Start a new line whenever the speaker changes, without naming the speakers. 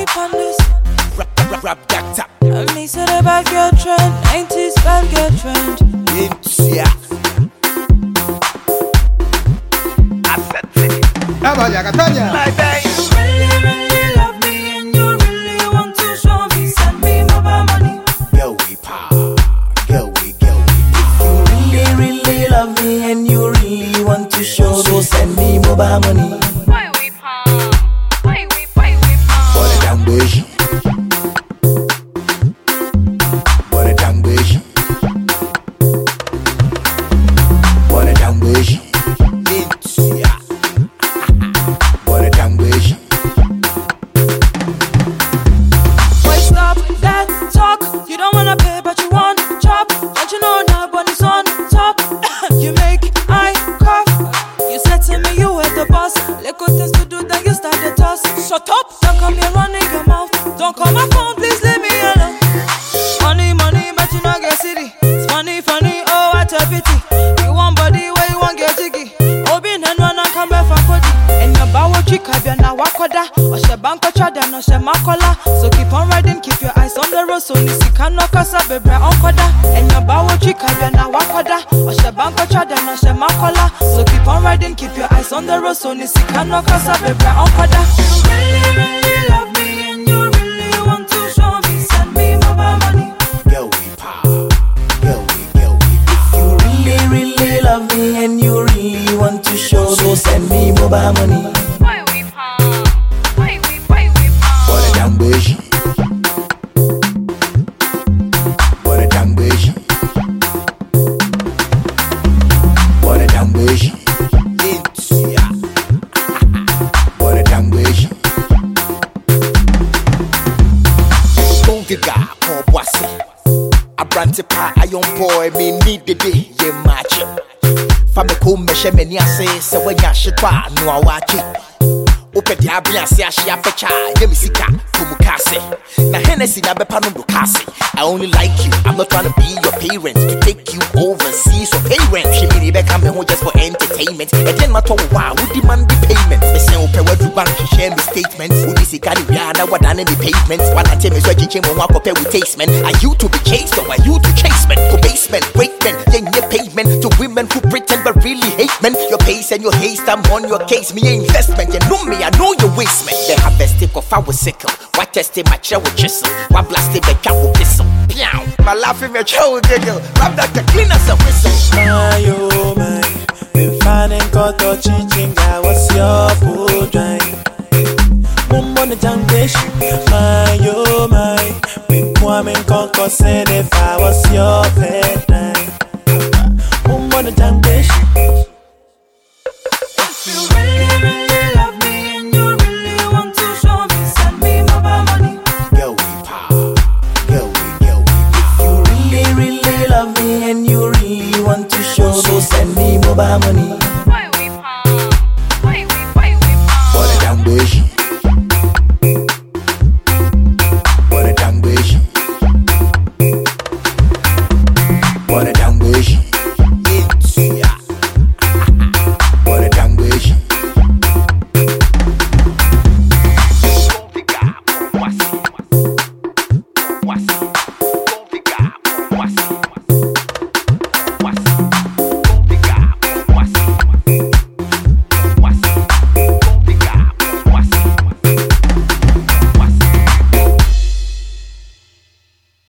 on this.
Rap doctor.
And me said a bad girl trend, 90s bad girl trend.
Yeah. My baby.
You really, really love me and you really want to show me. Send me mobile money.
Girl, we power. Girl, we.
If you really, really love me and you really want to show, so send me mobile money.
Why we power? Why we power?
For the damnation. For the damnation. For the damnation. Yeah. For the damnation.
Why stop that talk? You don't wanna pay, but you want chop. Don't you know that money's on top? You make I cough. You said to me you were the boss. Little things to do, then you start the toss. Shut up! Don't come here running your mouth. Don't call my phone, please leave me alone. Money, money, but you not get city. It's funny, funny, oh what a pity. You want body where you want get jiggy. Obin and one and come back from Kodi. And your bow trick, I be na wakoda. Or she banko chada, no she makola. So keep on riding, keep your eyes on the road. So nisi kano kasa bebe onkoda. And your bow trick, I be na wakoda. Or she banko chada, no she makola. So keep on riding, keep your eyes on the road. So nisi kano kasa bebe onkoda. You really, really love me and you really want to show me. Send me mobile money.
Girl, we power. Girl, we.
If you really, really love me and you really want to show, so send me mobile money.
Why we power? Why we power?
For the damnation. For the damnation. For the damnation. Yeah. For the damnation. Don't get got for bossy. A brandy pie, a young boy, me need the day, yeah, match. Famiko meshe meni ase se wenya shitwa no awachi. Ope dia bia se ahia fecha yemi sika kumukase. Na Hennessy na bepa no kase. I only like you, I'm not trying to be your parent. To take you overseas or pay rent. She really be come home just for entertainment. And then matter wow, who demand the payment? They say ope we do bank share me statement. Who this sika di na what done in the pavement. One time me so chiche mo walk up with taste man. Are you to be chased or are you to chase men? To basement, great men, then your pavement. To women who pretend but really hate men. Your pace and your haste, I'm on your case. Me a investment, you know me, I know your waste man. They have a stick of our sickle. What testing my chair with chisel. What blasting my cat with pistol. Pew! My laughing my chair with giggle. Rub that the clean as a whistle.
My oh my, been finding got or chichinga. What's your food drive? Mumbo the junction. My oh my, been coming conco send if I was your pet. Mumbo the junction.